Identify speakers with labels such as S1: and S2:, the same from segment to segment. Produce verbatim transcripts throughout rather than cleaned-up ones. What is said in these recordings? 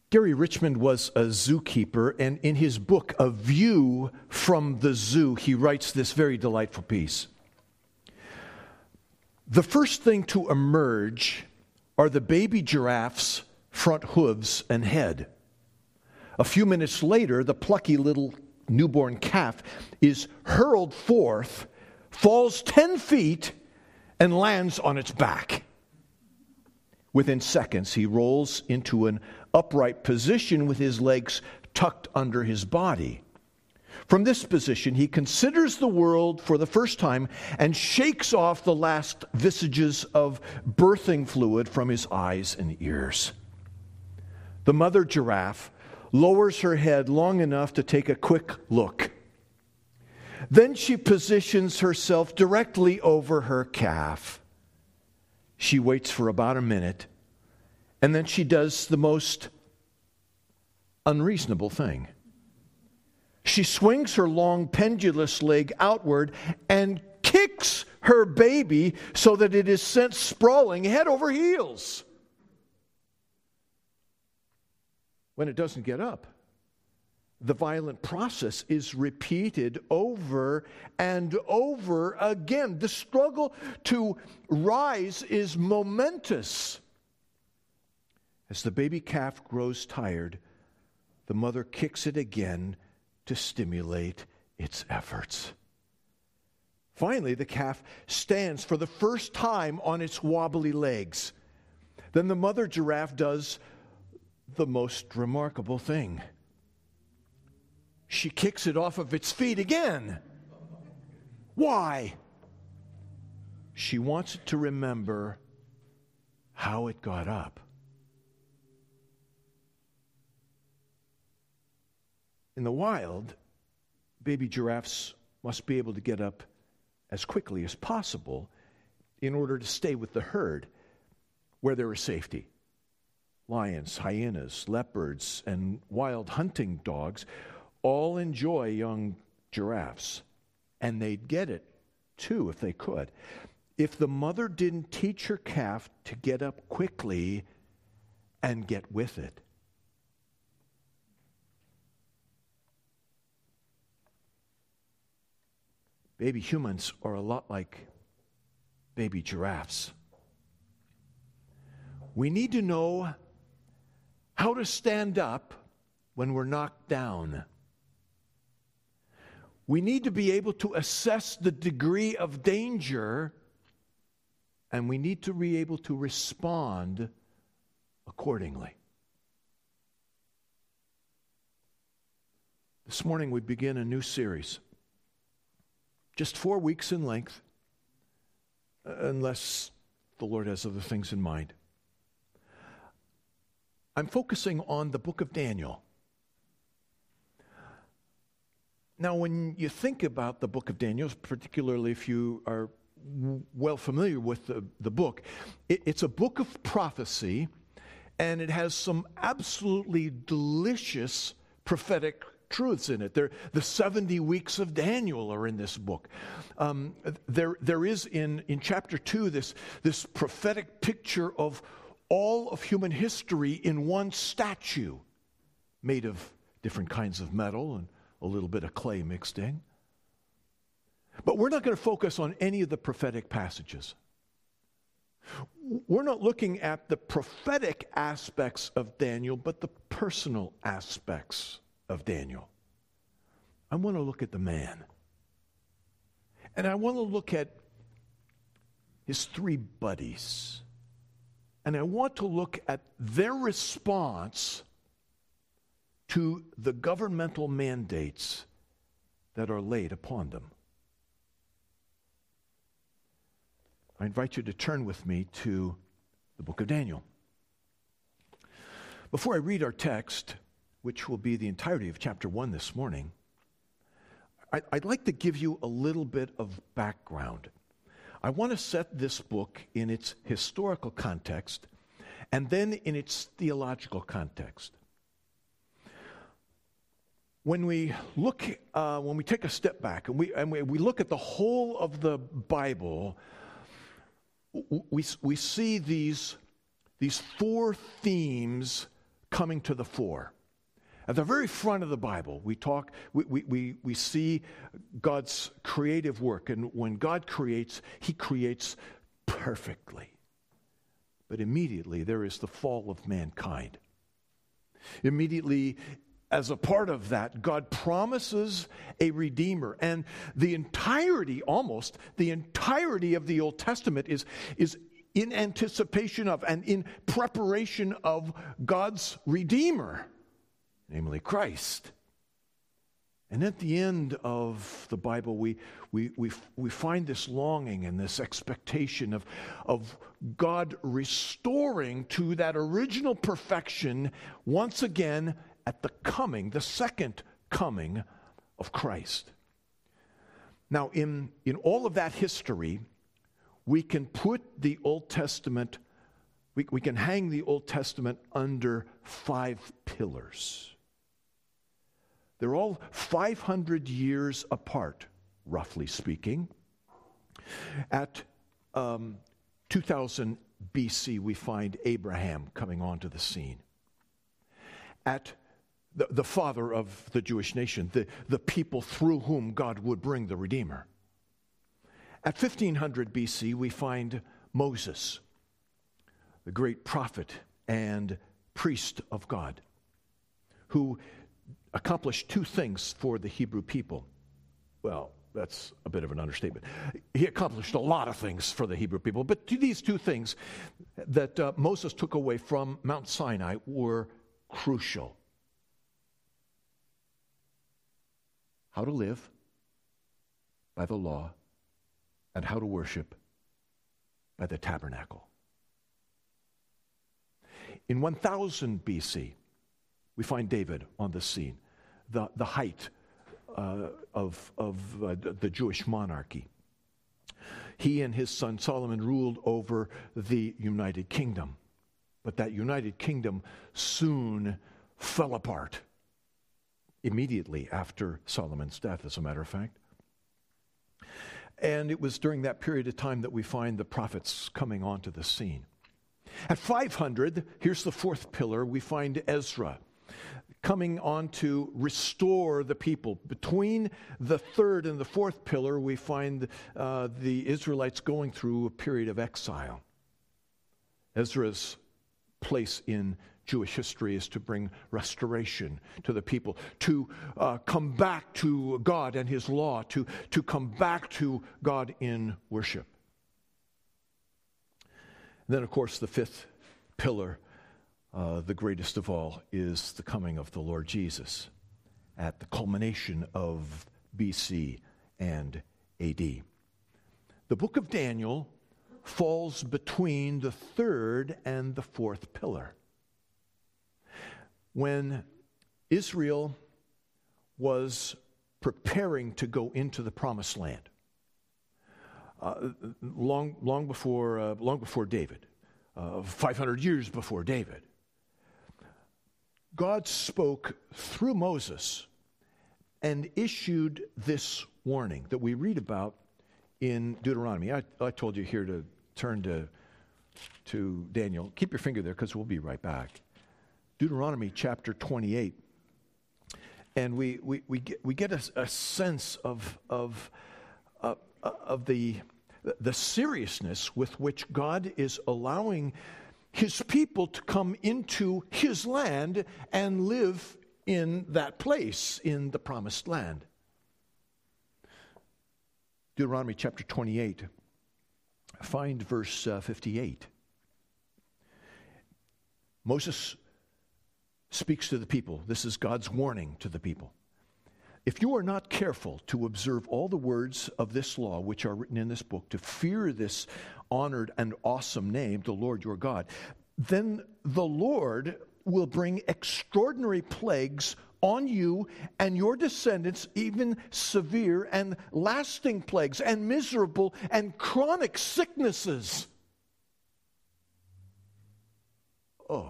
S1: Gary Richmond was a zookeeper, and in his book, A View from the Zoo, he writes this very delightful piece. The first thing to emerge are the baby giraffe's front hooves and head. A few minutes later, the plucky little newborn calf is hurled forth, falls ten feet, and lands on its back. Within seconds, he rolls into an upright position with his legs tucked under his body. From this position, he considers the world for the first time and shakes off the last vestiges of birthing fluid from his eyes and ears. The mother giraffe lowers her head long enough to take a quick look. Then she positions herself directly over her calf. She waits for about a minute, and then she does the most unreasonable thing. She swings her long pendulous leg outward and kicks her baby so that it is sent sprawling head over heels. When it doesn't get up, the violent process is repeated over and over again. The struggle to rise is momentous. As the baby calf grows tired, the mother kicks it again to stimulate its efforts. Finally, the calf stands for the first time on its wobbly legs. Then the mother giraffe does the most remarkable thing. She kicks it off of its feet again. Why? She wants it to remember how it got up. In the wild, baby giraffes must be able to get up as quickly as possible in order to stay with the herd where there is safety. Lions, hyenas, leopards, and wild hunting dogs all enjoy young giraffes, and they'd get it too if they could. If the mother didn't teach her calf to get up quickly and get with it. Baby humans are a lot like baby giraffes. We need to know how to stand up when we're knocked down. We need to be able to assess the degree of danger, and we need to be able to respond accordingly. This morning we begin a new series. Just four weeks in length, unless the Lord has other things in mind. I'm focusing on the book of Daniel. Now, when you think about the book of Daniel, particularly if you are well familiar with the, the book, it, it's a book of prophecy, and it has some absolutely delicious prophetic truths in it. There, the seventy weeks of Daniel are in this book. Um, there, there is in, in chapter two this, this prophetic picture of all of human history in one statue made of different kinds of metal and a little bit of clay mixed in. But we're not going to focus on any of the prophetic passages. We're not looking at the prophetic aspects of Daniel, but the personal aspects of Daniel. I want to look at the man. And I want to look at his three buddies. And I want to look at their response to the governmental mandates that are laid upon them. I invite you to turn with me to the book of Daniel. Before I read our text, which will be the entirety of chapter one this morning, I'd like to give you a little bit of background. I want to set this book in its historical context and then in its theological context. When we look, uh, when we take a step back and we and we, we look at the whole of the Bible, we we see these these four themes coming to the fore. At the very front of the Bible, we talk, we, we, we, we see God's creative work. And when God creates, he creates perfectly. But immediately there is the fall of mankind. Immediately, as a part of that, God promises a Redeemer. And the entirety, almost, the entirety of the Old Testament is, is in anticipation of and in preparation of God's Redeemer, namely Christ. And at the end of the Bible, we, we, we, we find this longing and this expectation of, of God restoring to that original perfection once again at the coming, the second coming of Christ. Now, in, in all of that history, we can put the Old Testament, we, we can hang the Old Testament under five pillars. They're all five hundred years apart, roughly speaking. At um, two thousand B C, we find Abraham coming onto the scene. At the, the father of the Jewish nation, the, the people through whom God would bring the Redeemer. At fifteen hundred B C, we find Moses, the great prophet and priest of God, who accomplished two things for the Hebrew people. Well, that's a bit of an understatement. He accomplished a lot of things for the Hebrew people, but these two things that uh, Moses took away from Mount Sinai were crucial. How to live by the law and how to worship by the tabernacle. In one thousand B C, we find David on the scene, the, the height uh, of, of uh, the Jewish monarchy. He and his son Solomon ruled over the United Kingdom. But that United Kingdom soon fell apart immediately after Solomon's death, as a matter of fact. And it was during that period of time that we find the prophets coming onto the scene. At five hundred, here's the fourth pillar, we find Ezra coming on to restore the people. Between the third and the fourth pillar, we find uh, the Israelites going through a period of exile. Ezra's place in Jewish history is to bring restoration to the people, to uh, come back to God and his law, to, to come back to God in worship. And then, of course, the fifth pillar, uh, the greatest of all, is the coming of the Lord Jesus at the culmination of B C and A D. The book of Daniel falls between the third and the fourth pillar. When Israel was preparing to go into the promised land, uh, long, long before, uh, long before David, uh, five hundred years before David, God spoke through Moses and issued this warning that we read about in Deuteronomy. I, I told you here to turn to, to Daniel. Keep your finger there because we'll be right back. Deuteronomy chapter twenty-eight. And we, we, we get, we get a, a sense of, of, uh, of the, the seriousness with which God is allowing his people to come into his land and live in that place, in the promised land. Deuteronomy chapter twenty-eight. Find verse uh, fifty-eight. Moses speaks to the people. This is God's warning to the people. If you are not careful to observe all the words of this law which are written in this book, to fear this honored and awesome name, the Lord your God, then the Lord will bring extraordinary plagues on you and your descendants, even severe and lasting plagues and miserable and chronic sicknesses. Oh.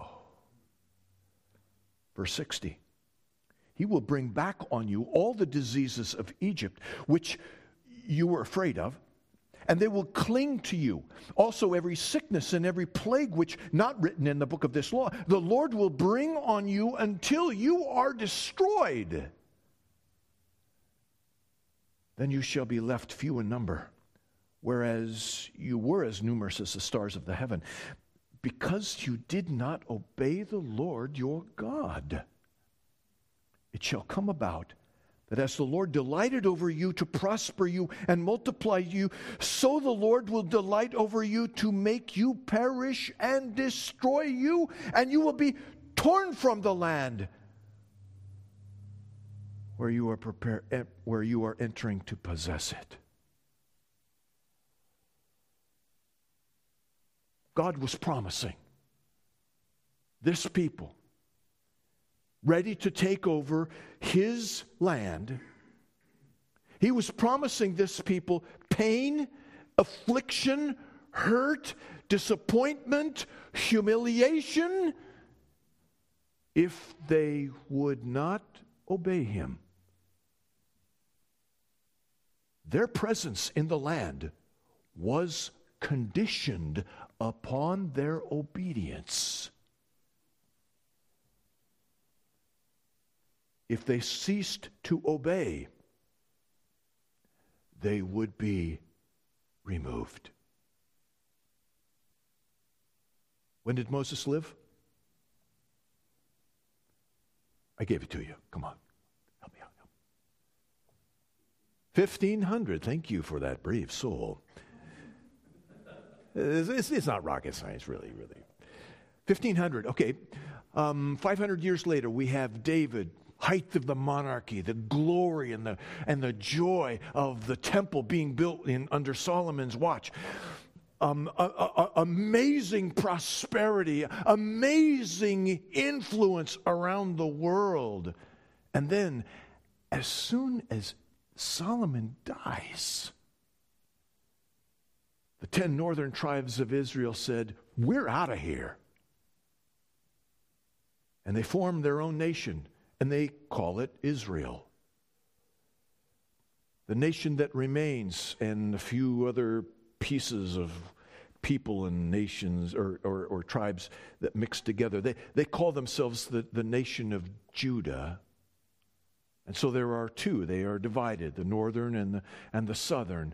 S1: Verse sixty. He will bring back on you all the diseases of Egypt, which you were afraid of, and they will cling to you. Also, every sickness and every plague which not written in the book of this law, the Lord will bring on you until you are destroyed. Then you shall be left few in number, whereas you were as numerous as the stars of the heaven, because you did not obey the Lord your God. It shall come about that as the Lord delighted over you to prosper you and multiply you, so the Lord will delight over you to make you perish and destroy you, and you will be torn from the land where you are prepared, where you are entering to possess it. God was promising this people, ready to take over his land. He was promising this people pain, affliction, hurt, disappointment, humiliation, if they would not obey him. Their presence in the land was conditioned upon their obedience. If they ceased to obey, they would be removed. When did Moses live? I gave it to you. Come on. Help me out. fifteen hundred. Thank you for that brave soul. It's, it's, it's not rocket science, really, really. fifteen hundred. Okay. Um, five hundred years later, we have David, height of the monarchy, the glory and the and the joy of the temple being built in under Solomon's watch. Um, a, a, a amazing prosperity, amazing influence around the world. And then, as soon as Solomon dies, the ten northern tribes of Israel said, "We're out of here." And they formed their own nation, and they call it Israel. The nation that remains, and a few other pieces of people and nations or, or, or tribes that mix together, they, they call themselves the, the nation of Judah. And so there are two. They are divided, the northern and the, and the southern.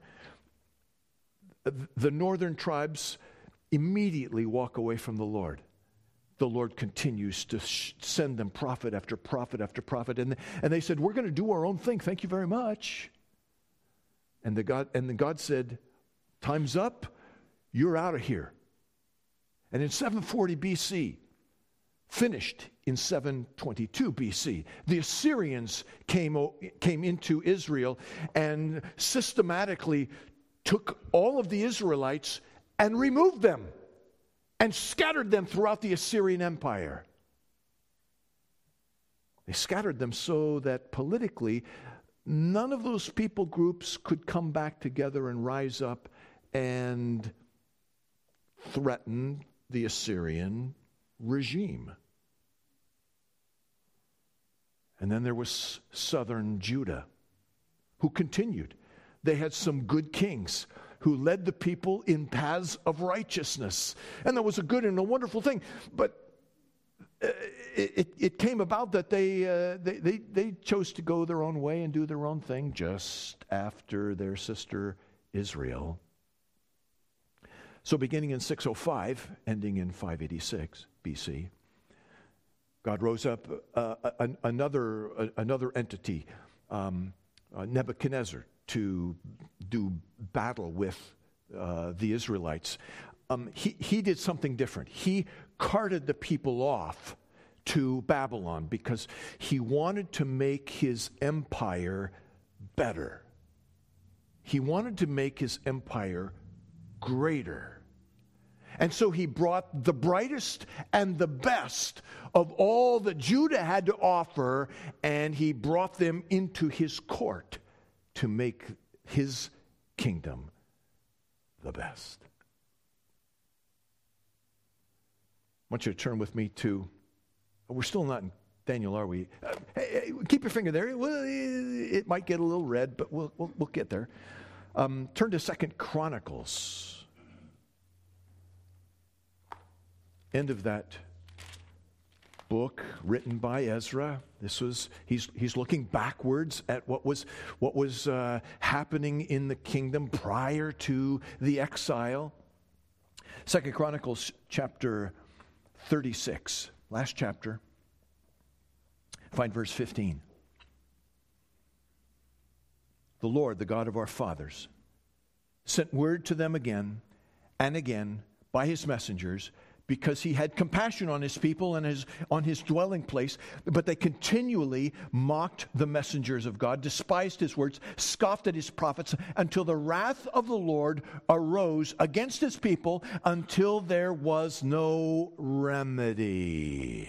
S1: The northern tribes immediately walk away from the Lord. The Lord continues to sh- send them prophet after prophet after prophet. And, and they said, "We're going to do our own thing. Thank you very much." And the God and the God said, "Time's up. You're out of here." And in seven forty B C, finished in seven twenty-two B C, the Assyrians came, came into Israel and systematically took all of the Israelites and removed them and scattered them throughout the Assyrian Empire. They scattered them so that politically, none of those people groups could come back together and rise up and threaten the Assyrian regime. And then there was southern Judah, who continued. They had some good kings who led the people in paths of righteousness. And that was a good and a wonderful thing. But uh, it, it came about that they, uh, they, they, they chose to go their own way and do their own thing just after their sister Israel. So beginning in six oh five, ending in five eighty-six B C, God rose up uh, an, another, uh, another entity, um, uh, Nebuchadnezzar, to do battle with uh, the Israelites. Um, he, he did something different. He carted the people off to Babylon because he wanted to make his empire better. He wanted to make his empire greater. And so he brought the brightest and the best of all that Judah had to offer, and he brought them into his court to make his kingdom the best. I want you to turn with me to, we're still not in Daniel, are we? Uh, hey, hey, keep your finger there. Well, it might get a little red, but we'll, we'll, we'll get there. Um, turn to Second Chronicles. End of that book written by Ezra. This was he's he's looking backwards at what was what was uh, happening in the kingdom prior to the exile. Second Chronicles chapter thirty-six, last chapter. Find verse fifteen. The Lord, the God of our fathers, sent word to them again and again by his messengers, because he had compassion on his people and his, on his dwelling place. But they continually mocked the messengers of God, despised his words, scoffed at his prophets, until the wrath of the Lord arose against his people, until there was no remedy.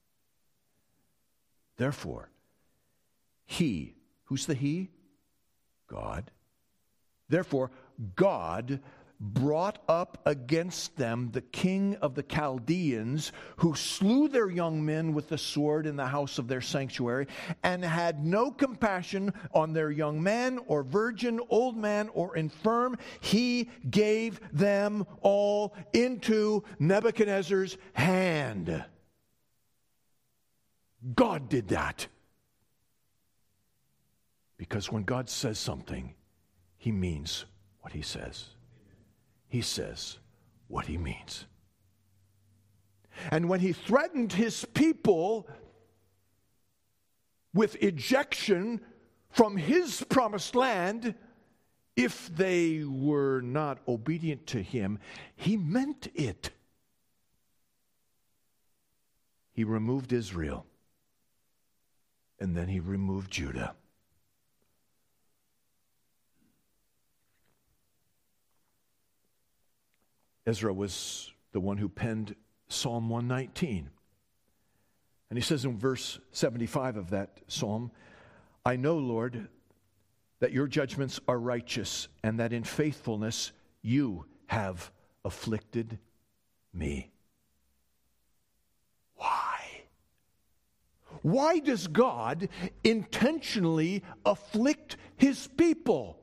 S1: Therefore, he, who's the he? God. Therefore, God brought up against them the king of the Chaldeans, who slew their young men with the sword in the house of their sanctuary, and had no compassion on their young man or virgin, old man or infirm. He gave them all into Nebuchadnezzar's hand. God did that. Because when God says something, he means what he says. He says what he means. And when he threatened his people with ejection from his promised land, if they were not obedient to him, he meant it. He removed Israel, and then he removed Judah. Ezra was the one who penned Psalm one nineteen. And he says in verse seventy-five of that psalm, I know, Lord, that your judgments are righteous, and that in faithfulness you have afflicted me. Why? Why does God intentionally afflict his people?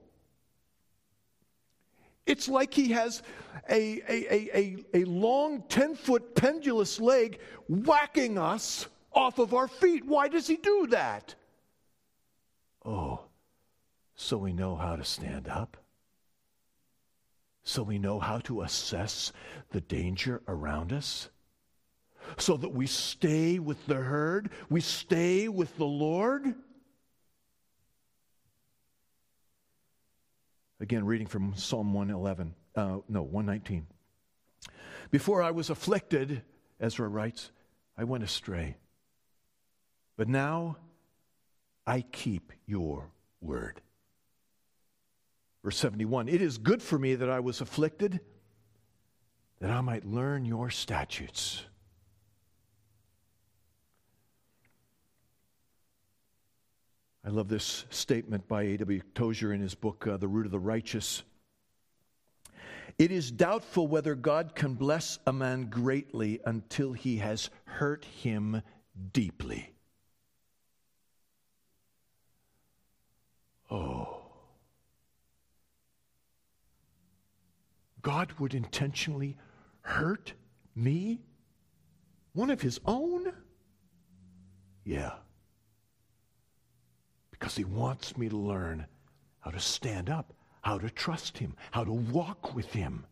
S1: It's like he has a, a, a, a, a long ten-foot pendulous leg whacking us off of our feet. Why does he do that? Oh, so we know how to stand up. So we know how to assess the danger around us. So that we stay with the herd. We stay with the Lord. Again, reading from Psalm one eleven, uh, no, one nineteen. Before I was afflicted, Ezra writes, I went astray. But now I keep your word. Verse seventy-one, it is good for me that I was afflicted, that I might learn your statutes. I love this statement by A W Tozer in his book, uh, The Root of the Righteous. It is doubtful whether God can bless a man greatly until he has hurt him deeply. Oh. God would intentionally hurt me? One of his own? Yeah. Because he wants me to learn how to stand up, how to trust him, how to walk with him.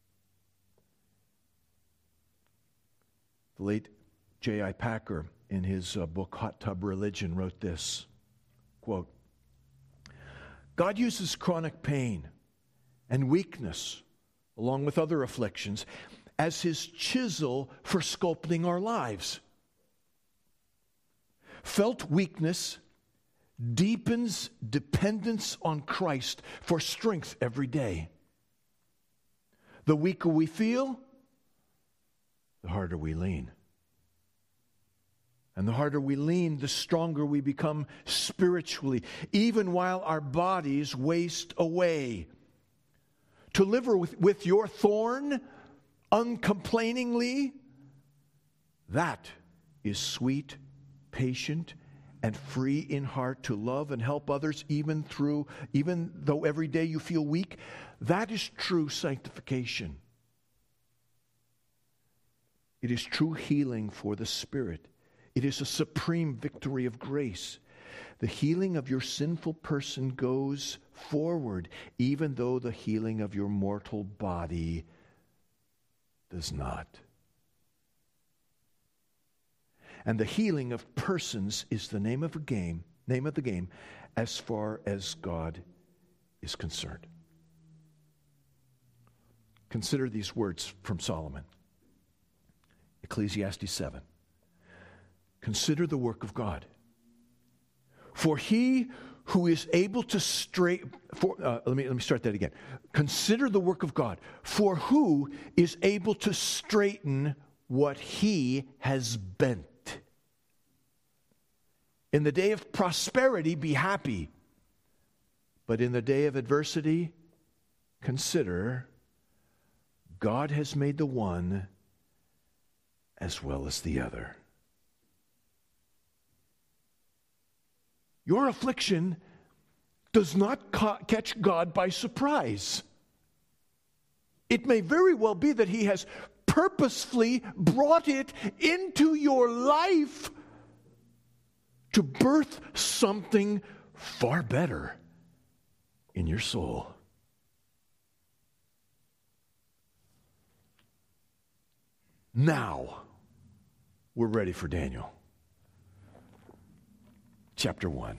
S1: The late J I Packer, in his uh, book Hot Tub Religion, wrote this, quote, God uses chronic pain and weakness, along with other afflictions, as his chisel for sculpting our lives. Felt weakness deepens dependence on Christ for strength every day. The weaker we feel, the harder we lean. And the harder we lean, the stronger we become spiritually, even while our bodies waste away. To live with, with your thorn uncomplainingly, that is sweet, patient, and free in heart to love and help others even through, even though every day you feel weak. That is true sanctification. It is true healing for the spirit. It is a supreme victory of grace. The healing of your sinful person goes forward, even though the healing of your mortal body does not. And the healing of persons is the name of the game, name of the game, as far as God is concerned. Consider these words from Solomon. Ecclesiastes seven. Consider the work of God. For he who is able to straighten, for uh, let me let me start that again. Consider the work of God. For who is able to straighten what he has bent? In the day of prosperity, be happy. But in the day of adversity, consider God has made the one as well as the other. Your affliction does not ca- catch God by surprise. It may very well be that He has purposefully brought it into your life to birth something far better in your soul. Now, we're ready for Daniel. Chapter one.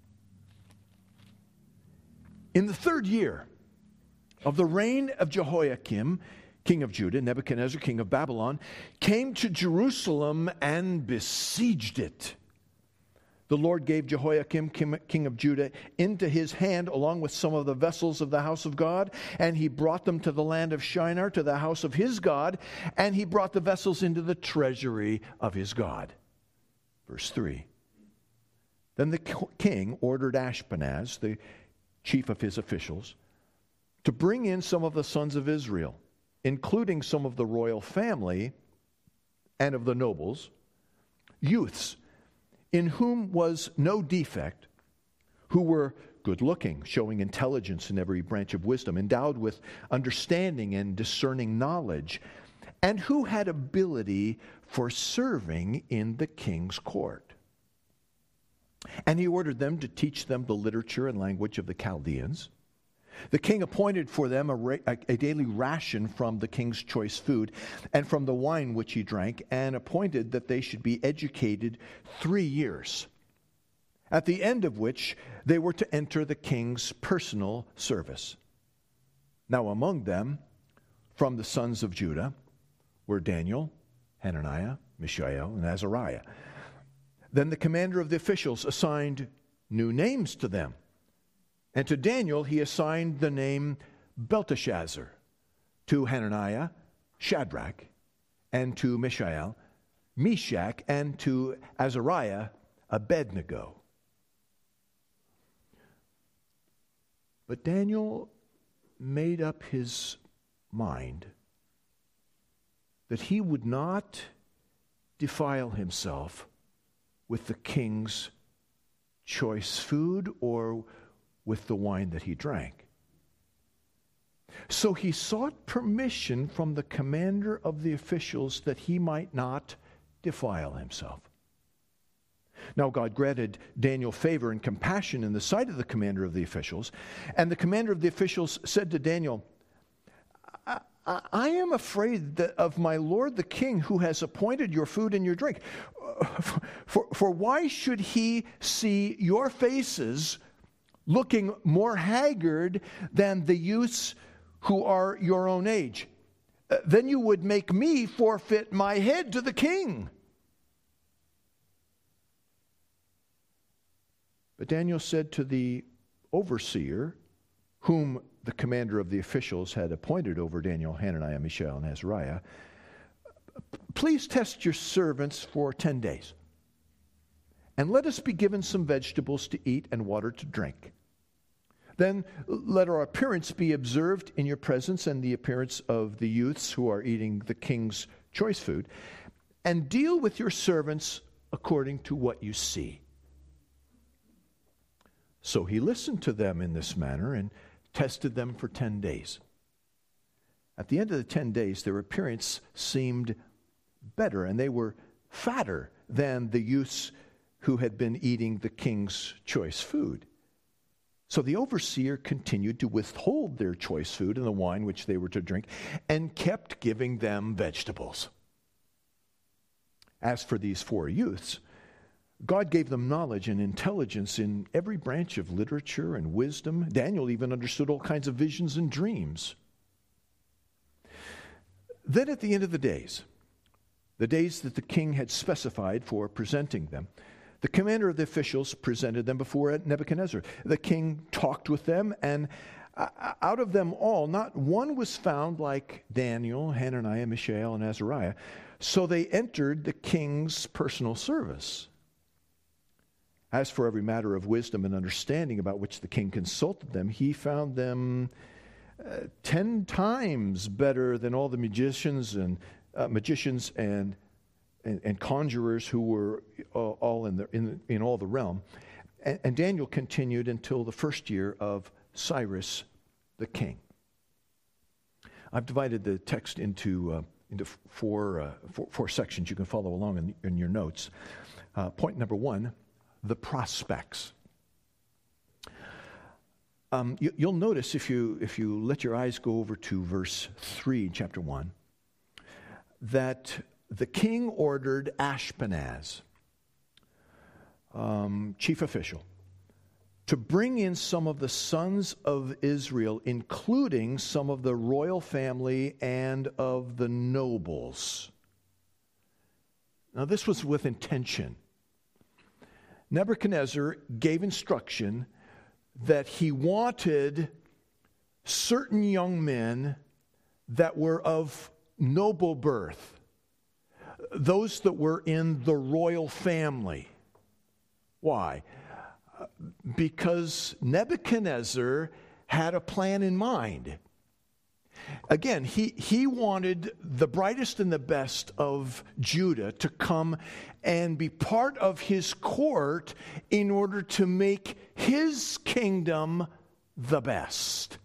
S1: In the third year of the reign of Jehoiakim, king of Judah, Nebuchadnezzar, king of Babylon, came to Jerusalem and besieged it. The Lord gave Jehoiakim, king of Judah, into his hand, along with some of the vessels of the house of God, and he brought them to the land of Shinar, to the house of his God, and he brought the vessels into the treasury of his God. Verse three. Then the king ordered Ashpenaz, the chief of his officials, to bring in some of the sons of Israel, including some of the royal family and of the nobles, youths, in whom was no defect, who were good-looking, showing intelligence in every branch of wisdom, endowed with understanding and discerning knowledge, and who had ability for serving in the king's court. And he ordered them to teach them the literature and language of the Chaldeans. The king appointed for them a, ra- a daily ration from the king's choice food and from the wine which he drank, and appointed that they should be educated three years, at the end of which they were to enter the king's personal service. Now among them, from the sons of Judah, were Daniel, Hananiah, Mishael, and Azariah. Then the commander of the officials assigned new names to them. And to Daniel he assigned the name Belteshazzar, to Hananiah, Shadrach, and to Mishael, Meshach, and to Azariah, Abednego. But Daniel made up his mind that he would not defile himself with the king's choice food or with the wine that he drank. So he sought permission from the commander of the officials that he might not defile himself. Now God granted Daniel favor and compassion in the sight of the commander of the officials, and the commander of the officials said to Daniel, I, I, I am afraid that of my lord the king, who has appointed your food and your drink. For, for, for why should he see your faces looking more haggard than the youths who are your own age? Uh, then you would make me forfeit my head to the king. But Daniel said to the overseer, whom the commander of the officials had appointed over Daniel, Hananiah, Mishael, and Azariah, please test your servants for ten days, and let us be given some vegetables to eat and water to drink. Then let our appearance be observed in your presence and the appearance of the youths who are eating the king's choice food, and deal with your servants according to what you see. So he listened to them in this manner and tested them for ten days. At the end of the ten days, their appearance seemed better, and they were fatter than the youths who had been eating the king's choice food. So the overseer continued to withhold their choice food and the wine which they were to drink, and kept giving them vegetables. As for these four youths, God gave them knowledge and intelligence in every branch of literature and wisdom. Daniel even understood all kinds of visions and dreams. Then at the end of the days, the days that the king had specified for presenting them, the commander of the officials presented them before Nebuchadnezzar. The king talked with them, and out of them all, not one was found like Daniel, Hananiah, Mishael, and Azariah. So they entered the king's personal service. As for every matter of wisdom and understanding about which the king consulted them, he found them uh, ten times better than all the magicians and uh, magicians and And, and conjurers who were uh, all in, the, in, in all the realm. And, and Daniel continued until the first year of Cyrus the king. I've divided the text into uh, into four, uh, four four sections. You can follow along in, in your notes. Uh, point number one, the prospects. Um, you, you'll notice if you if you let your eyes go over to verse three, chapter one, that the king ordered Ashpenaz, um, chief official, to bring in some of the sons of Israel, including some of the royal family and of the nobles. Now, this was with intention. Nebuchadnezzar gave instruction that he wanted certain young men that were of noble birth, those that were in the royal family. Why? Because Nebuchadnezzar had a plan in mind. Again, he, he wanted the brightest and the best of Judah to come and be part of his court in order to make his kingdom the best.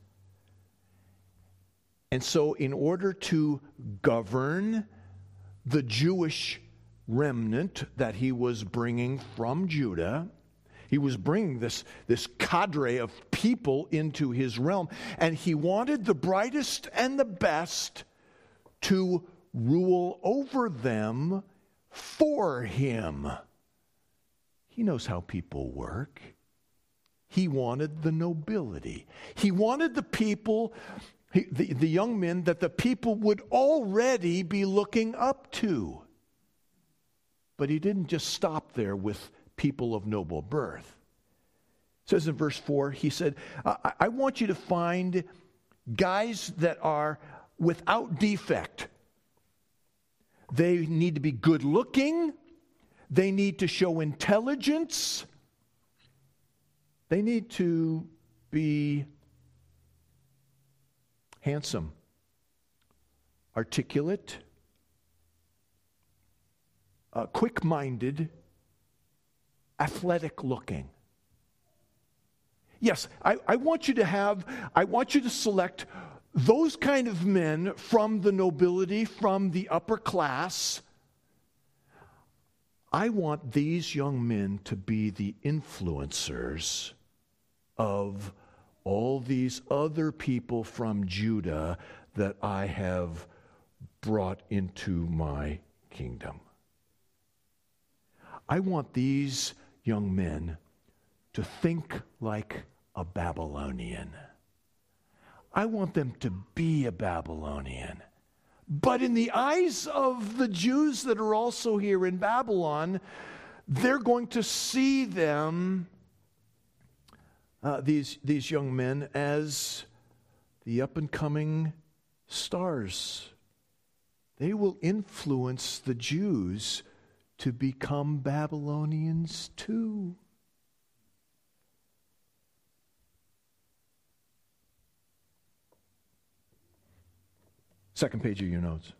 S1: And so in order to govern the Jewish remnant that he was bringing from Judah, he was bringing this, this cadre of people into his realm, and he wanted the brightest and the best to rule over them for him. He knows how people work. He wanted the nobility. He wanted the people He, the, the young men that the people would already be looking up to. But he didn't just stop there with people of noble birth. It says in verse four, he said, I, I want you to find guys that are without defect. They need to be good looking. They need to show intelligence. They need to be handsome, articulate, uh, quick-minded, athletic-looking. Yes, I, I want you to have, I want you to select those kind of men from the nobility, from the upper class. I want these young men to be the influencers of all these other people from Judah that I have brought into my kingdom. I want these young men to think like a Babylonian. I want them to be a Babylonian. But in the eyes of the Jews that are also here in Babylon, they're going to see them Uh, these these young men as the up-and-coming stars. They will influence the Jews to become Babylonians too. Second page of your notes.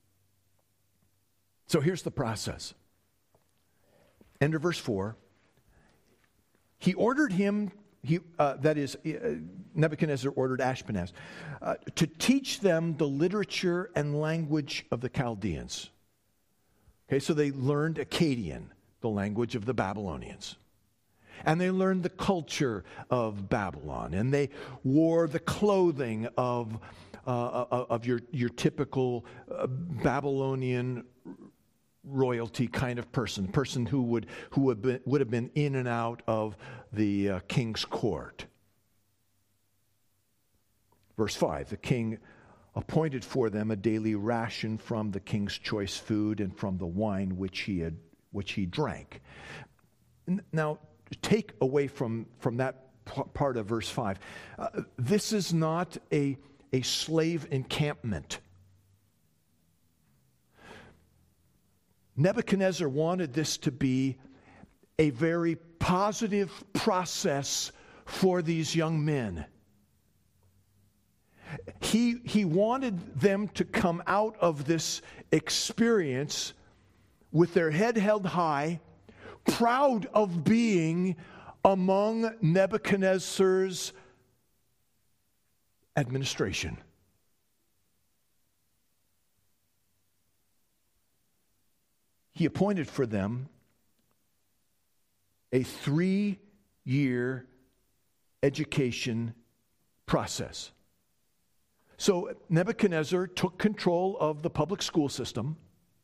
S1: So here's the process. End of verse four. He ordered him he, uh, that is, uh, Nebuchadnezzar ordered Ashpenaz uh, to teach them the literature and language of the Chaldeans. Okay, so they learned Akkadian, the language of the Babylonians. And they learned the culture of Babylon. And they wore the clothing of, uh, of your, your typical uh, Babylonian royalty kind of person, person who would who would, been, would have been in and out of the uh, king's court. Verse five, the king appointed for them a daily ration from the king's choice food and from the wine which he had which he drank. Now, take away from, from that p- part of verse five, uh, this is not a, a slave encampment. Nebuchadnezzar wanted this to be a very positive process for these young men. He, he wanted them to come out of this experience with their head held high, proud of being among Nebuchadnezzar's administration. He appointed for them a three-year education process. So Nebuchadnezzar took control of the public school system,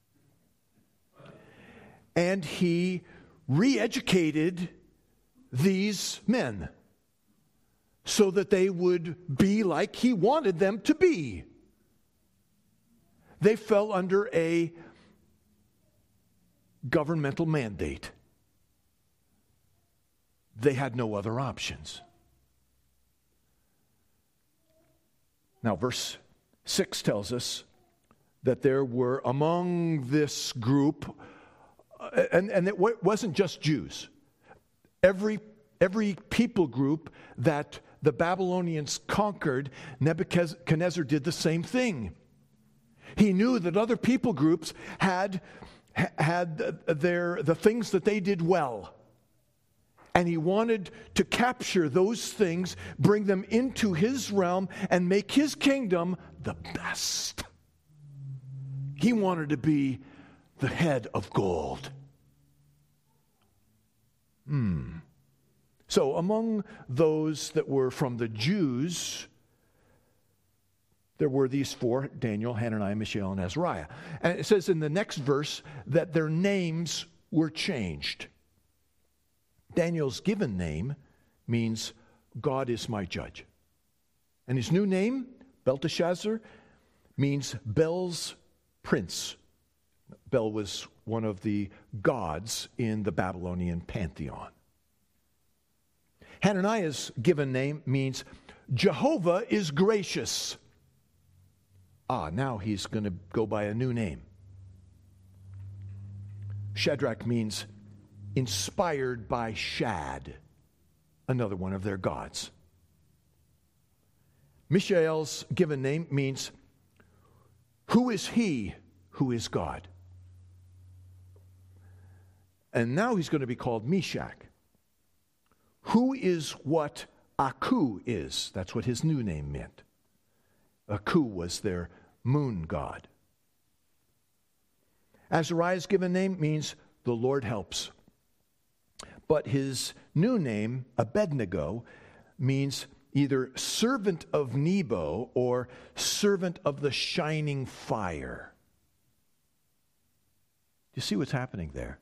S1: and he re-educated these men so that they would be like he wanted them to be. They fell under a governmental mandate. They had no other options. Now, verse six tells us that there were among this group, uh, and, and it w- wasn't just Jews. Every, every people group that the Babylonians conquered, Nebuchadnezzar did the same thing. He knew that other people groups had had their the things that they did well. And he wanted to capture those things, bring them into his realm, and make his kingdom the best. He wanted to be the head of gold. Hmm. So among those that were from the Jews, there were these four, Daniel, Hananiah, Mishael, and Azariah. And it says in the next verse that their names were changed. Daniel's given name means God is my judge. And his new name, Belteshazzar, means Bel's prince. Bel was one of the gods in the Babylonian pantheon. Hananiah's given name means Jehovah is gracious. Ah, now he's going to go by a new name. Shadrach means inspired by Shad, another one of their gods. Mishael's given name means who is he who is God? And now he's going to be called Meshach. Who is what Aku is? That's what his new name meant. Aku was their moon god. Azariah's given name means the Lord helps. But his new name, Abednego, means either servant of Nebo or servant of the shining fire. Do you see what's happening there?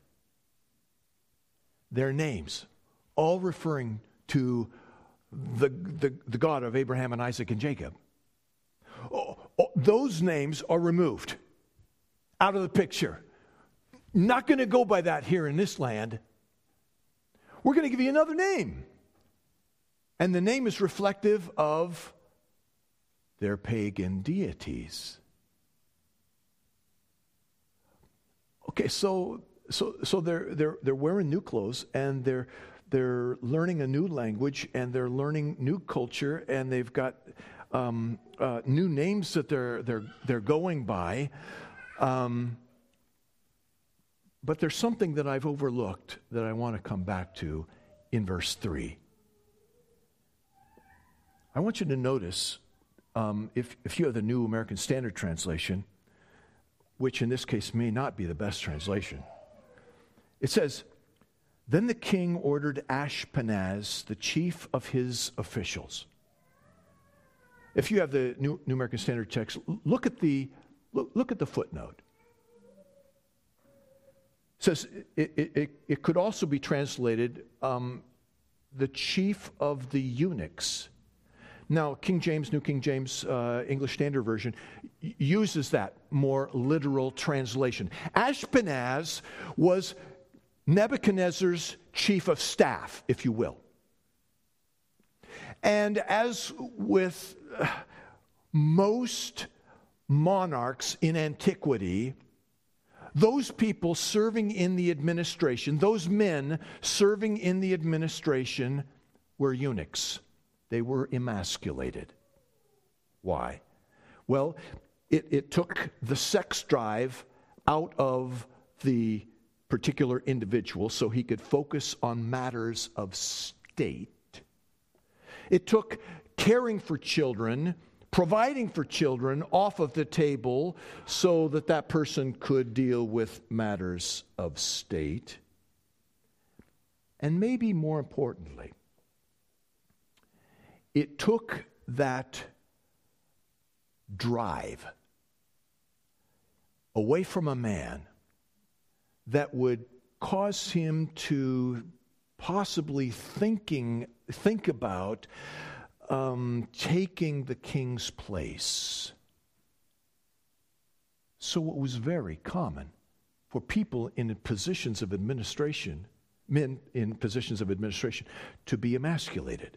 S1: Their names, all referring to the, the, the God of Abraham and Isaac and Jacob. Oh, oh, those names are removed out of the picture. Not going to go by that here in this land. We're going to give you another name. And the name is reflective of their pagan deities. Okay, so so so they're they're they're wearing new clothes, and they're they're learning a new language, and they're learning new culture, and they've got um, uh, new names that they're they're they're going by. Um, but there's something that I've overlooked that I want to come back to in verse three. I want you to notice, um, if, if you have the New American Standard Translation, which in this case may not be the best translation, it says, "Then the king ordered Ashpenaz, the chief of his officials." If you have the New, New American Standard text, look at the look, look at the footnote. It says it, it, it, it could also be translated um, the chief of the eunuchs. Now, King James, New King James, uh, English Standard Version uses that more literal translation. Ashpenaz was Nebuchadnezzar's chief of staff, if you will. And as with most monarchs in antiquity, those people serving in the administration, those men serving in the administration were eunuchs. They were emasculated. Why? Well, it, it took the sex drive out of the particular individual so he could focus on matters of state. It took caring for children, providing for children off of the table so that that person could deal with matters of state. And maybe more importantly, it took that drive away from a man that would cause him to possibly thinking think about um, taking the king's place. So it was very common for people in positions of administration, men in positions of administration, to be emasculated.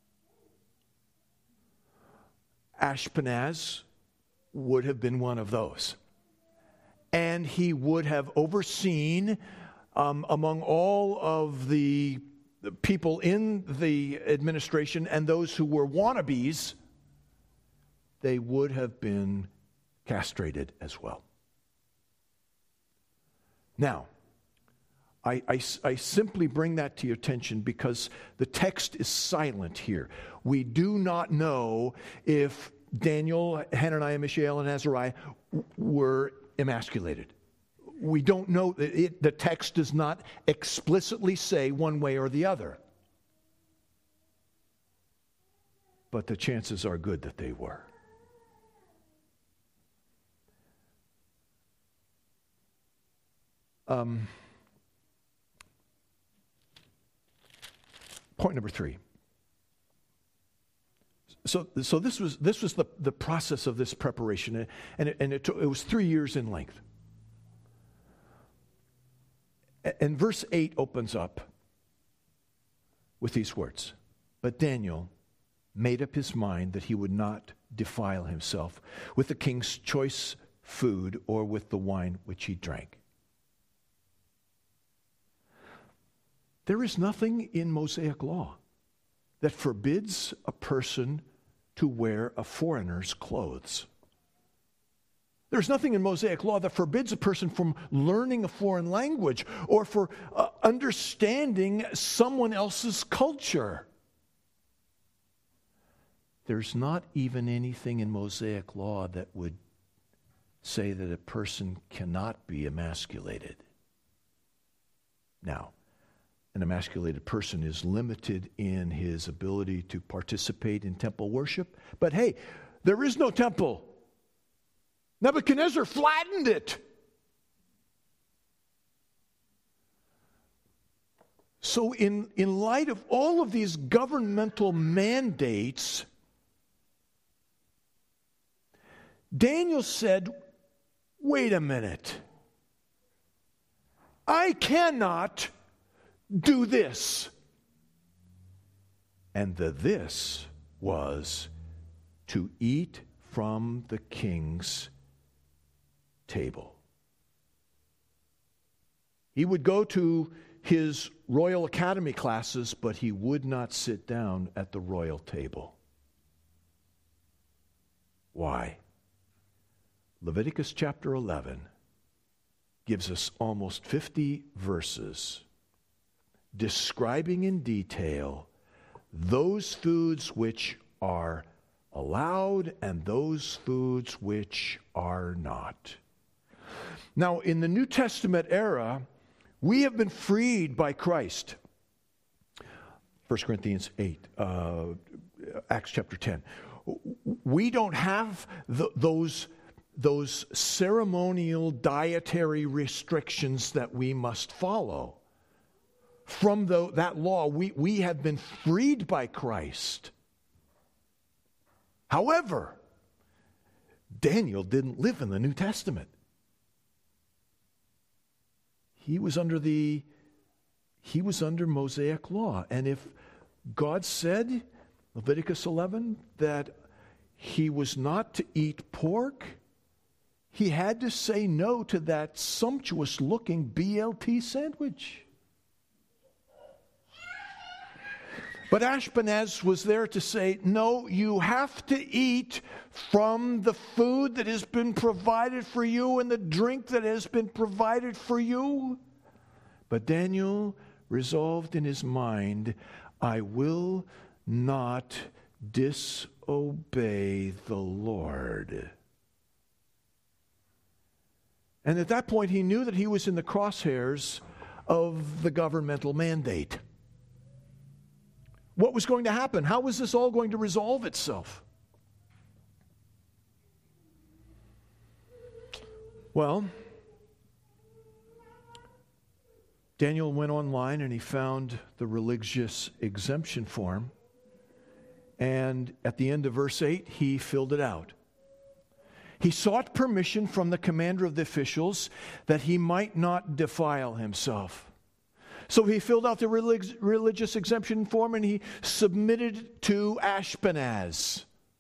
S1: Ashpenaz would have been one of those. And he would have overseen, um, among all of the people in the administration and those who were wannabes, they would have been castrated as well. Now, I, I, I simply bring that to your attention because the text is silent here. We do not know if Daniel, Hananiah, Mishael, and Azariah were emasculated. We don't know. It, the text does not explicitly say one way or the other. But the chances are good that they were. Um, point number three. So, so this was this was the, the process of this preparation, and it, and it, took, it was three years in length. And verse eight opens up with these words: "But Daniel made up his mind that he would not defile himself with the king's choice food or with the wine which he drank." There is nothing in Mosaic law that forbids a person to wear a foreigner's clothes. There's nothing in Mosaic law that forbids a person from learning a foreign language or for uh, understanding someone else's culture. There's not even anything in Mosaic law that would say that a person cannot be emasculated. Now, an emasculated person is limited in his ability to participate in temple worship. But hey, there is no temple. Nebuchadnezzar flattened it. So in, in light of all of these governmental mandates, Daniel said, wait a minute. I cannot do this. And the this was to eat from the king's table. He would go to his Royal Academy classes, but he would not sit down at the royal table. Why? Leviticus chapter eleven gives us almost fifty verses describing in detail those foods which are allowed and those foods which are not. Now, in the New Testament era, we have been freed by Christ. First Corinthians eight, uh, Acts chapter ten. We don't have the, those, those ceremonial dietary restrictions that we must follow. From the, that law, we, we have been freed by Christ. However, Daniel didn't live in the New Testament. He was under the he was under Mosaic law. And if God said, Leviticus eleven, that he was not to eat pork, he had to say no to that sumptuous looking B L T sandwich. But Ashpenaz was there to say, no, you have to eat from the food that has been provided for you and the drink that has been provided for you. But Daniel resolved in his mind, I will not disobey the Lord. And at that point, he knew that he was in the crosshairs of the governmental mandate. What was going to happen? How was this all going to resolve itself? Well, Daniel went online and he found the religious exemption form. And at the end of verse eight, he filled it out. He sought permission from the commander of the officials that he might not defile himself. So he filled out the relig- religious exemption form and he submitted it to Ashpenaz.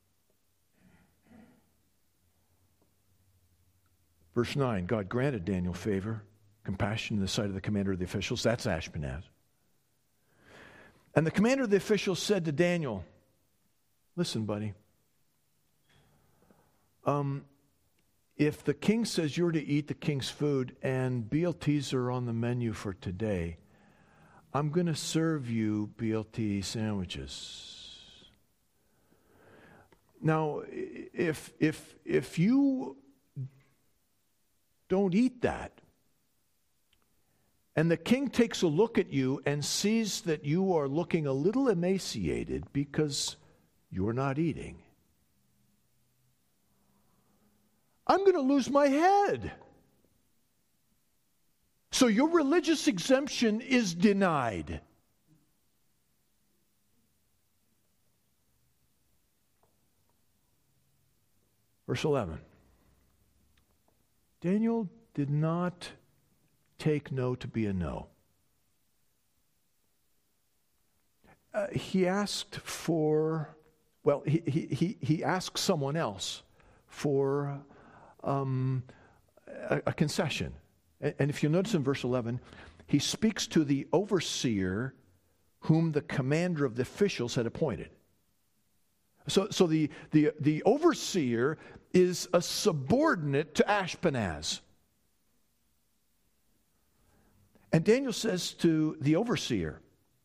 S1: Verse nine, God granted Daniel favor, compassion in the sight of the commander of the officials. That's Ashpenaz. And the commander of the officials said to Daniel, listen, buddy, um, if the king says you're to eat the king's food and B L Ts are on the menu for today, I'm going to serve you B L T sandwiches. Now, if if if you don't eat that, and the king takes a look at you and sees that you are looking a little emaciated because you're not eating, I'm going to lose my head. So your religious exemption is denied. Verse eleven. Daniel did not take no to be a no. Uh, he asked for, well, he, he, he, he asked someone else for um, a, a concession. And if you notice in verse eleven, he speaks to the overseer whom the commander of the officials had appointed. So, so the, the, the overseer is a subordinate to Ashpenaz. And Daniel says to the overseer,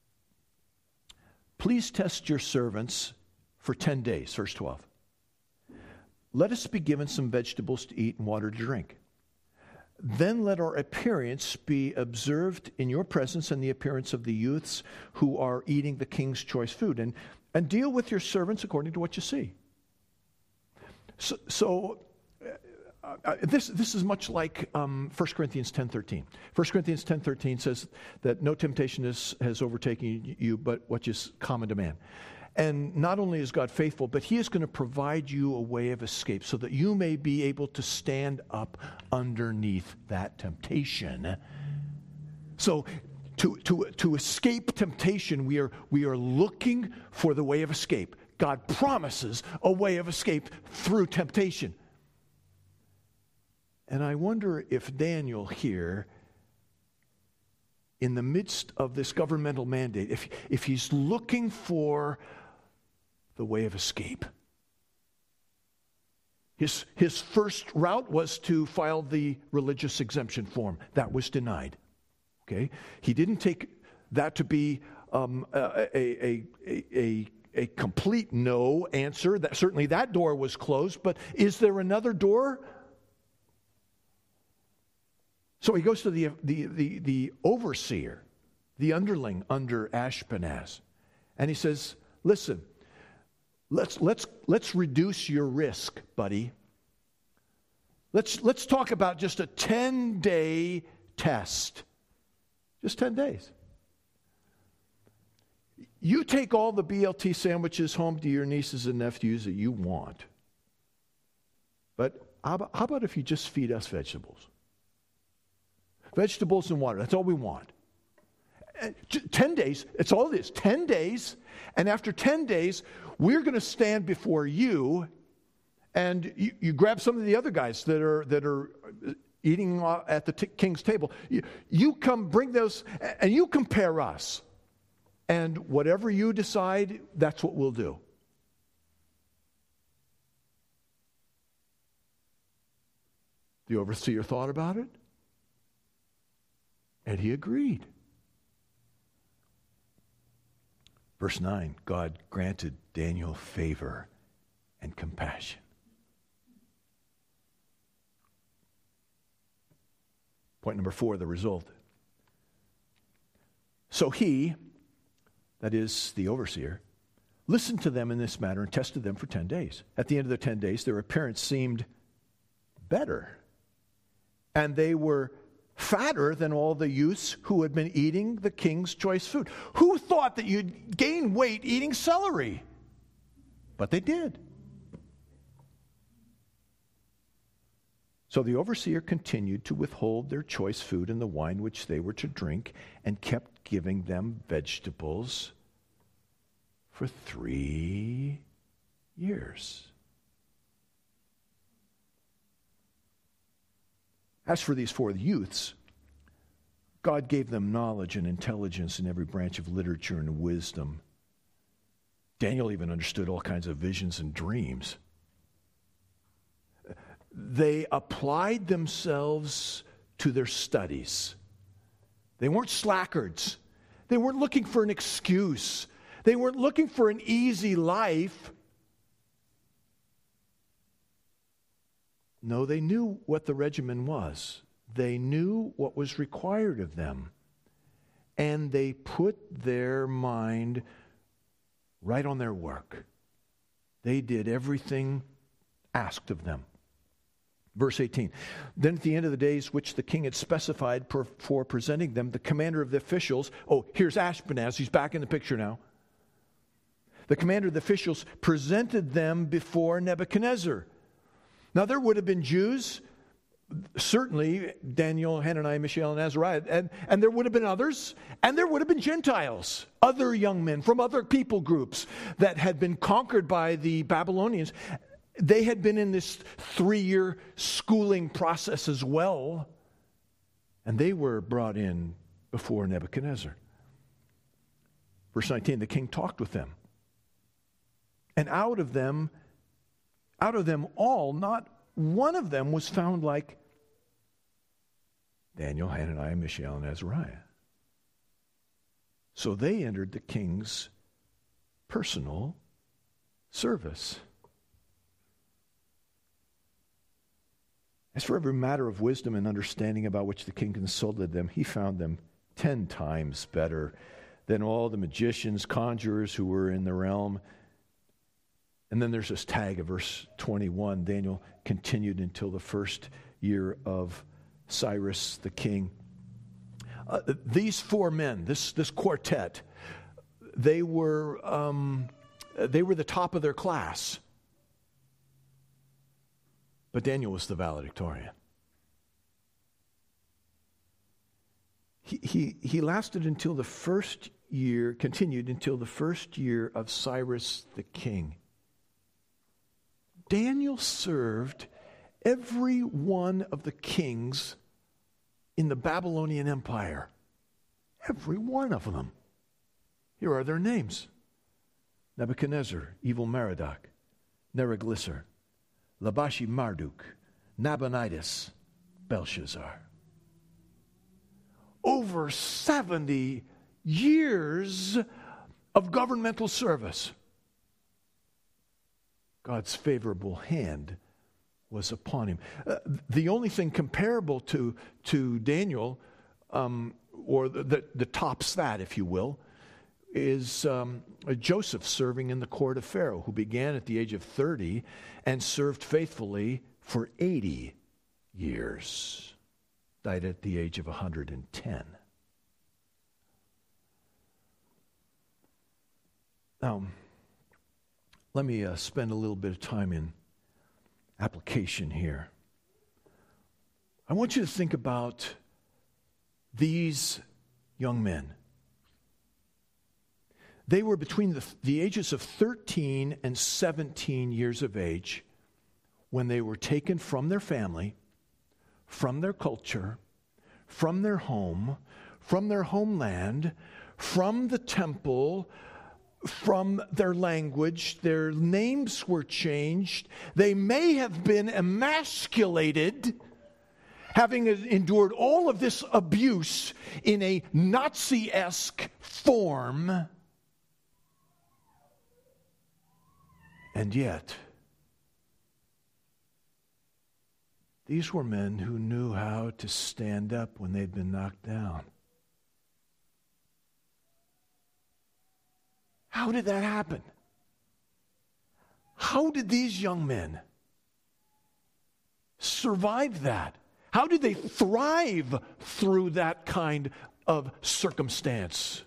S1: please test your servants for ten days, verse twelve. Let us be given some vegetables to eat and water to drink. Then let our appearance be observed in your presence and the appearance of the youths who are eating the king's choice food. And, and deal with your servants according to what you see. So, so uh, uh, this, this is much like um, First Corinthians ten thirteen. First Corinthians ten thirteen says that no temptation is, has overtaken you but what is common to man. And not only is God faithful, but he is going to provide you a way of escape so that you may be able to stand up underneath that temptation. So to, to, to escape temptation, we are, we are looking for the way of escape. God promises a way of escape through temptation. And I wonder if Daniel here, in the midst of this governmental mandate, if, if he's looking for the way of escape. His, his first route was to file the religious exemption form. That was denied. Okay? He didn't take that to be um, a, a, a, a, a complete no answer. That, certainly that door was closed, but is there another door? So he goes to the, the, the, the overseer, the underling under Ashpenaz, and he says, listen, let's, let's, let's reduce your risk, buddy. Let's, let's talk about just a ten-day test. Just ten days. You take all the B L T sandwiches home to your nieces and nephews that you want. But how about, how about if you just feed us vegetables? Vegetables and water. That's all we want. Ten days. It's all it is. Ten days. And after ten days, we're going to stand before you, and you, you grab some of the other guys that are that are eating at the t- king's table. You, you come bring those, and you compare us. And whatever you decide, that's what we'll do. The overseer thought about it, and he agreed. Verse nine, God granted Daniel favor and compassion. Point number four, the result. So he, that is the overseer, listened to them in this matter and tested them for ten days. At the end of the ten days, their appearance seemed better. And they were fatter than all the youths who had been eating the king's choice food. Who thought that you'd gain weight eating celery? But they did. So the overseer continued to withhold their choice food and the wine which they were to drink, and kept giving them vegetables for three years. As for these four youths, God gave them knowledge and intelligence in every branch of literature and wisdom. Daniel even understood all kinds of visions and dreams. They applied themselves to their studies. They weren't slackers. They weren't looking for an excuse. They weren't looking for an easy life. No, they knew what the regimen was. They knew what was required of them. And they put their mind right on their work. They did everything asked of them. Verse eighteen, then at the end of the days which the king had specified per, for presenting them, the commander of the officials, oh, here's Ashpenaz, he's back in the picture now. The commander of the officials presented them before Nebuchadnezzar. Now there would have been Jews, certainly Daniel, Hananiah, Mishael, and Azariah, and, and there would have been others, and there would have been Gentiles, other young men from other people groups that had been conquered by the Babylonians. They had been in this three-year schooling process as well, and they were brought in before Nebuchadnezzar. Verse nineteen, the king talked with them, and out of them, out of them all, not one of them was found like Daniel, Hananiah, Mishael, and Azariah. So they entered the king's personal service. As for every matter of wisdom and understanding about which the king consulted them, he found them ten times better than all the magicians, conjurers who were in the realm. And then there's this tag of verse twenty-one. Daniel continued until the first year of Cyrus the king. Uh, these four men, this, this quartet, they were, um, they were the top of their class. But Daniel was the valedictorian. He, he, he lasted until the first year, continued until the first year of Cyrus the king. Daniel served every one of the kings in the Babylonian Empire. Every one of them. Here are their names. Nebuchadnezzar, evil Merodach, Neriglissar, Labashi Marduk, Nabonidus, Belshazzar. Over seventy years of governmental service. God's favorable hand was upon him. Uh, the only thing comparable to, to Daniel, um, or the, the, the tops that, if you will, is um, Joseph serving in the court of Pharaoh, who began at the age of thirty and served faithfully for eighty years. Died at the age of one hundred ten. Now, let me uh, spend a little bit of time in application here. I want you to think about these young men. They were between the, the ages of thirteen and seventeen years of age when they were taken from their family, from their culture, from their home, from their homeland, from the temple, from their language. Their names were changed. They may have been emasculated, having endured all of this abuse in a Nazi-esque form. And yet, these were men who knew how to stand up when they'd been knocked down. How did that happen? How did these young men survive that? How did they thrive through that kind of circumstance?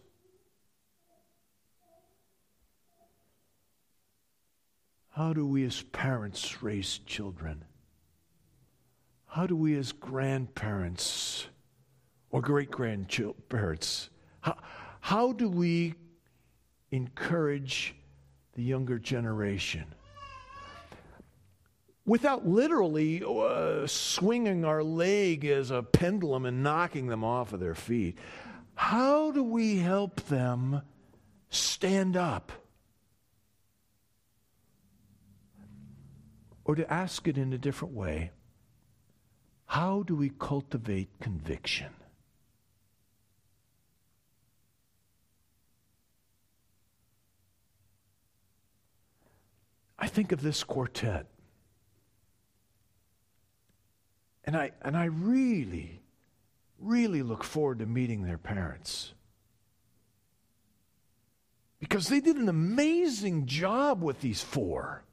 S1: How do we as parents raise children? How do we as grandparents or great-grandparents, how, how do we encourage the younger generation? Without literally uh, swinging our leg as a pendulum and knocking them off of their feet, how do we help them stand up? Or to ask it in a different way, how do we cultivate conviction? I think of this quartet, and I and I really, really look forward to meeting their parents, because they did an amazing job with these four.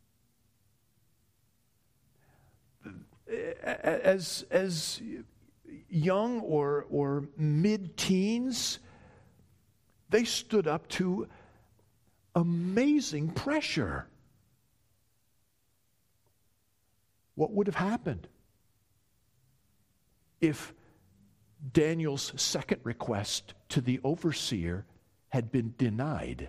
S1: As as young or or mid-teens, they stood up to amazing pressure. What would have happened if Daniel's second request to the overseer had been denied?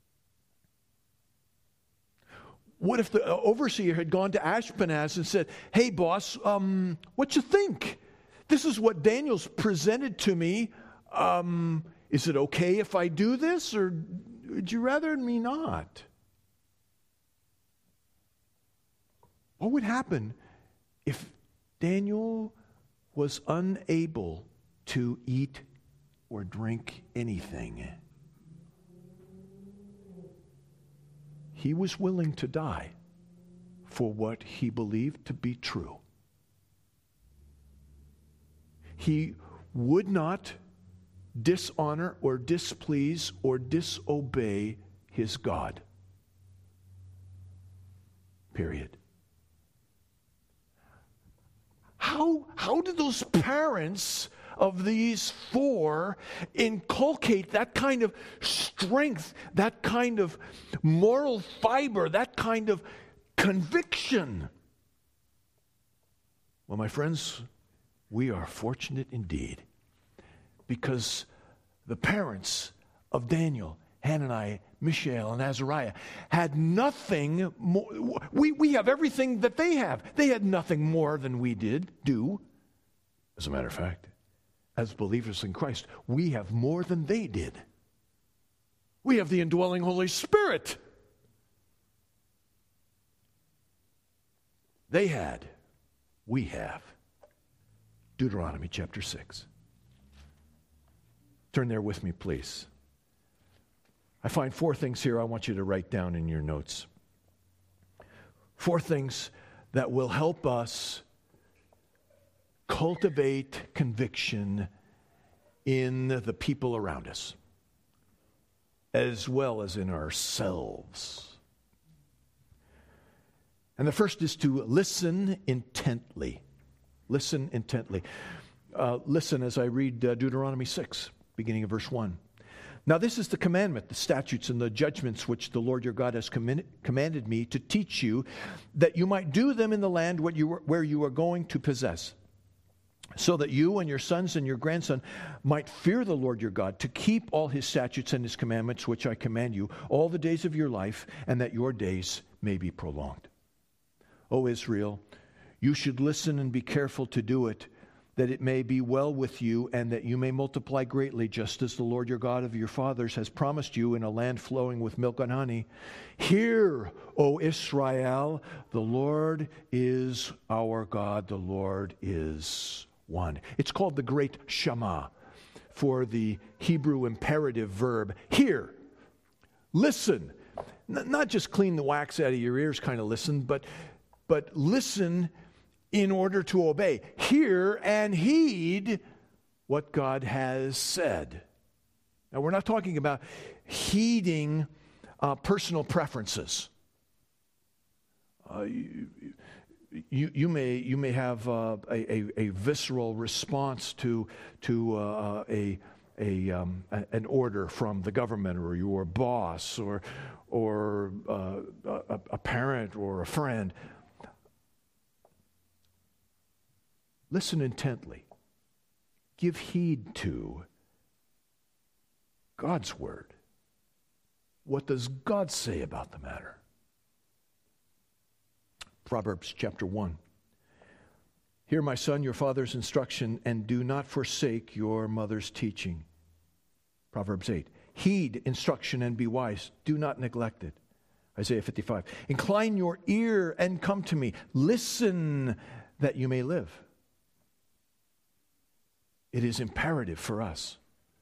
S1: What if the overseer had gone to Ashpenaz and said, "Hey, boss, um, what you think? This is what Daniel's presented to me. Um, is it okay if I do this, or would you rather me not?" What would happen if Daniel was unable to eat or drink anything? He was willing to die for what he believed to be true. He would not dishonor or displease or disobey his God. Period. How, how did those parents of these four inculcate that kind of strength, that kind of moral fiber, that kind of conviction? Well, my friends, we are fortunate indeed, because the parents of Daniel, Hananiah, Mishael, and Azariah had nothing more. We, we have everything that they have. They had nothing more than we did do. As a matter of fact, as believers in Christ, we have more than they did. We have the indwelling Holy Spirit. They had, we have. Deuteronomy chapter six. Turn there with me, please. I find four things here I want you to write down in your notes. Four things that will help us cultivate conviction in the people around us, as well as in ourselves. And the first is to listen intently. Listen intently. Uh, listen as I read uh, Deuteronomy six, beginning of verse one. Now this is the commandment, the statutes and the judgments which the Lord your God has commin- commanded me to teach you, that you might do them in the land what you were, where you are going to possess, so that you and your sons and your grandson might fear the Lord your God, to keep all his statutes and his commandments which I command you all the days of your life, and that your days may be prolonged. O Israel, you should listen and be careful to do it, that it may be well with you, and that you may multiply greatly, just as the Lord your God of your fathers has promised you, in a land flowing with milk and honey. Hear, O Israel, the Lord is our God, the Lord is one. It's called the Great Shema for the Hebrew imperative verb. Hear, listen. N- not just clean the wax out of your ears kind of listen, but, but listen in order to obey. Hear and heed what God has said. Now, we're not talking about heeding uh, personal preferences. Uh, you, you, you may you may have uh, a, a, a visceral response to to uh, a a um, an order from the government or your boss or or uh, a, a parent or a friend. Listen intently. Give heed to God's word. What does God say about the matter? Proverbs chapter one. Hear, my son, your father's instruction, and do not forsake your mother's teaching. Proverbs eight. Heed instruction and be wise. Do not neglect it. Isaiah fifty-five. Incline your ear and come to me. Listen that you may live. It is imperative for us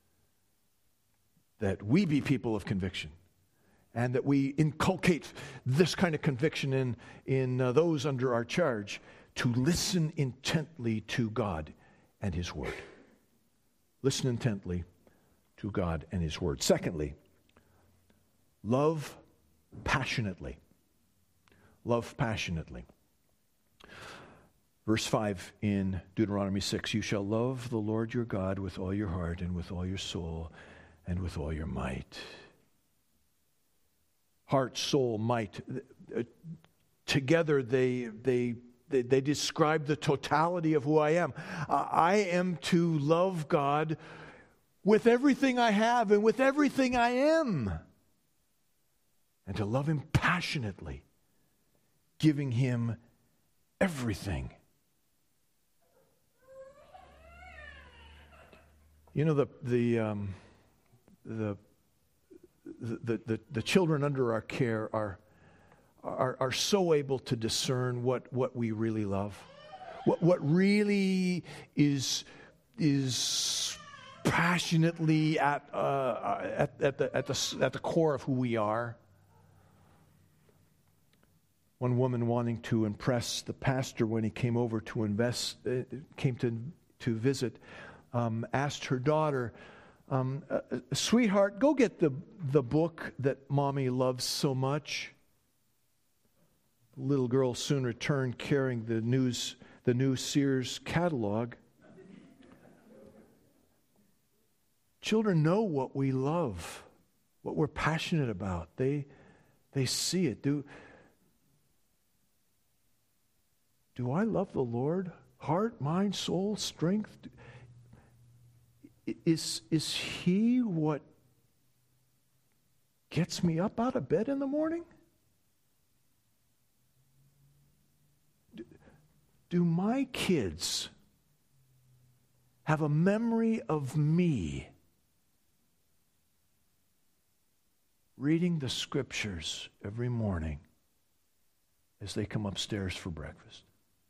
S1: that we be people of conviction and that we inculcate this kind of conviction in, in uh, those under our charge, to listen intently to God and his word. Listen intently to God and his word. Secondly, love passionately. Love passionately. Verse five in Deuteronomy six, you shall love the Lord your God with all your heart and with all your soul and with all your might. Heart, soul, might. Together they they they, they describe the totality of who I am. Uh, I am to love God with everything I have and with everything I am. And to love him passionately, giving him everything. You know, the the um, the, the the the children under our care are are are so able to discern what, what we really love, what what really is is passionately at uh, at at the at the at the core of who we are. One woman, wanting to impress the pastor when he came over to invest, uh, came to to visit. Um, asked her daughter, um, uh, sweetheart, go get the, the book that mommy loves so much. The little girl soon returned carrying the news, the new Sears catalog. Children know what we love, what we're passionate about. They, they see it. Do, do I love the Lord? Heart, mind, soul, strength? Is, is he what gets me up out of bed in the morning? Do, do my kids have a memory of me reading the scriptures every morning as they come upstairs for breakfast?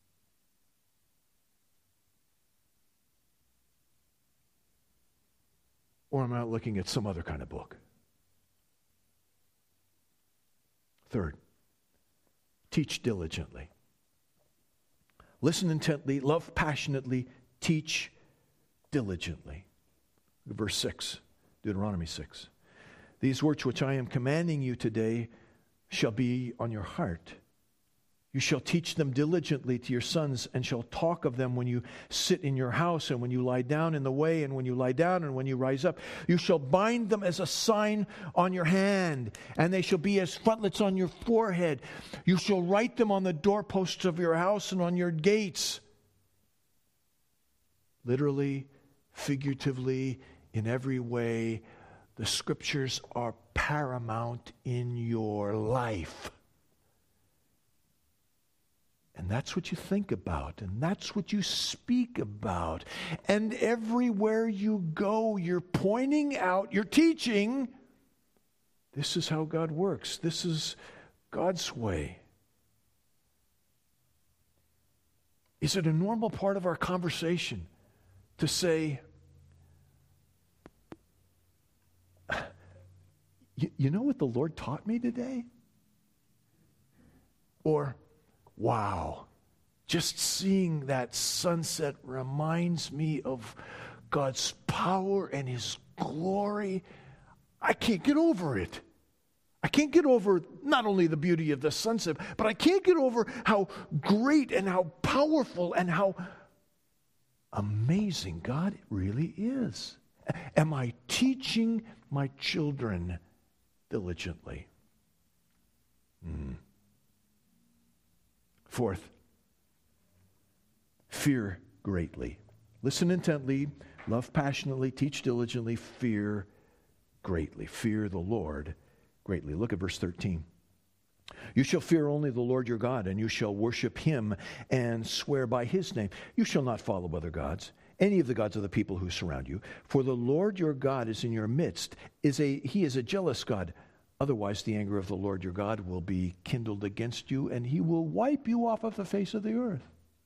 S1: Or am I looking at some other kind of book? Third, teach diligently. Listen intently, love passionately, teach diligently. Verse six, Deuteronomy six. These words which I am commanding you today shall be on your heart. You shall teach them diligently to your sons, and shall talk of them when you sit in your house, and when you lie down in the way, and when you lie down, and when you rise up. You shall bind them as a sign on your hand, and they shall be as frontlets on your forehead. You shall write them on the doorposts of your house and on your gates. Literally, figuratively, in every way, the Scriptures are paramount in your life. And that's what you think about, and that's what you speak about. And everywhere you go, you're pointing out, you're teaching, this is how God works. This is God's way. Is it a normal part of our conversation to say, you, you know what the Lord taught me today? Or, wow, just seeing that sunset reminds me of God's power and His glory. I can't get over it. I can't get over not only the beauty of the sunset, but I can't get over how great and how powerful and how amazing God really is. Am I teaching my children diligently? Mm. Fourth, fear greatly. Listen intently, love passionately, teach diligently, fear greatly. Fear the Lord greatly. Look at verse thirteen. You shall fear only the Lord your God, and you shall worship Him and swear by His name. You shall not follow other gods, any of the gods of the people who surround you. For the Lord your God is in your midst. Is a He is a jealous God. Otherwise, the anger of the Lord your God will be kindled against you, and He will wipe you off of the face of the earth.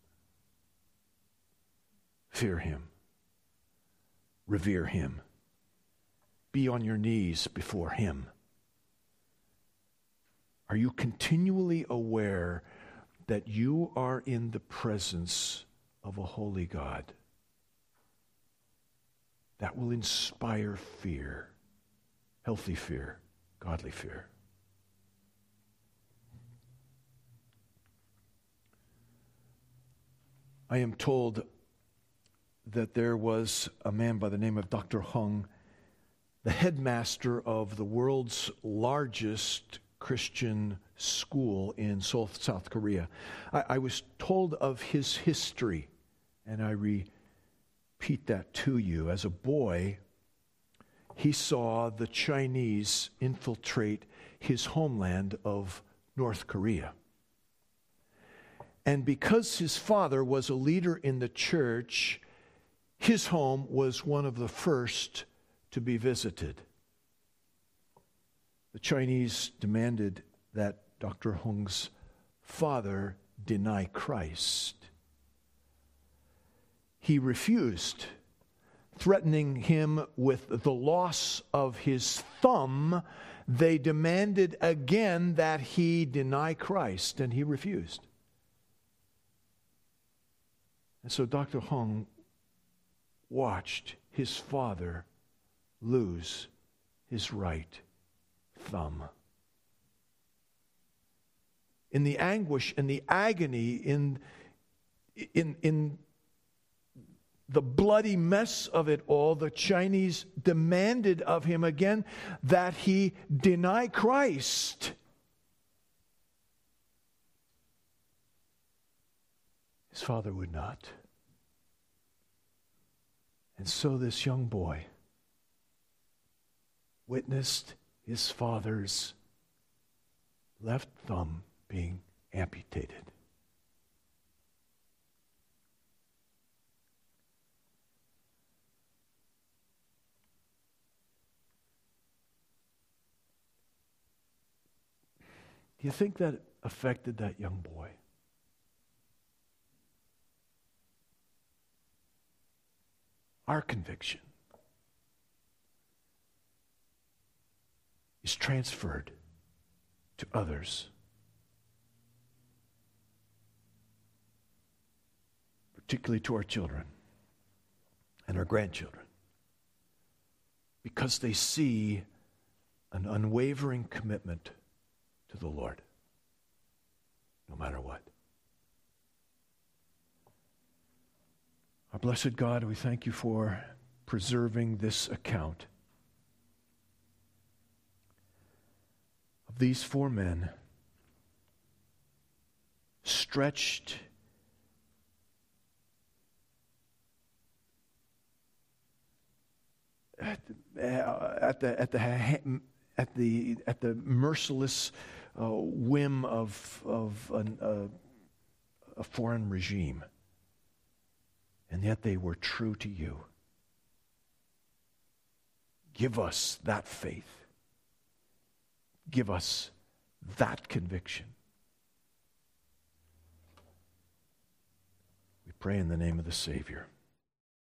S1: Fear Him. Revere Him. Be on your knees before Him. Are you continually aware that you are in the presence of a holy God? That will inspire fear, healthy fear. Godly fear. I am told that there was a man by the name of Doctor Hung, the headmaster of the world's largest Christian school in Seoul, South Korea. I, I was told of his history, and I repeat that to you. As a boy, he saw the Chinese infiltrate his homeland of North Korea. And because his father was a leader in the church, his home was one of the first to be visited. The Chinese demanded that Doctor Hung's father deny Christ. He refused, threatening him with the loss of his thumb. They demanded again that he deny Christ, and he refused. And so Doctor Hung watched his father lose his right thumb. In the anguish and the agony, in, in, in the bloody mess of it all, the Chinese demanded of him again that he deny Christ. His father would not. And so this young boy witnessed his father's left thumb being amputated. Do you think that affected that young boy? Our conviction is transferred to others. particularly to our children and our grandchildren, because they see an unwavering commitment to the Lord, no matter what. Our blessed God, we thank you for preserving this account of these four men stretched at the, at the, at the, at the, at the merciless uh, whim of, of an, uh, a foreign regime. And yet they were true to you. Give us that faith. Give us that conviction. We pray in the name of the Savior.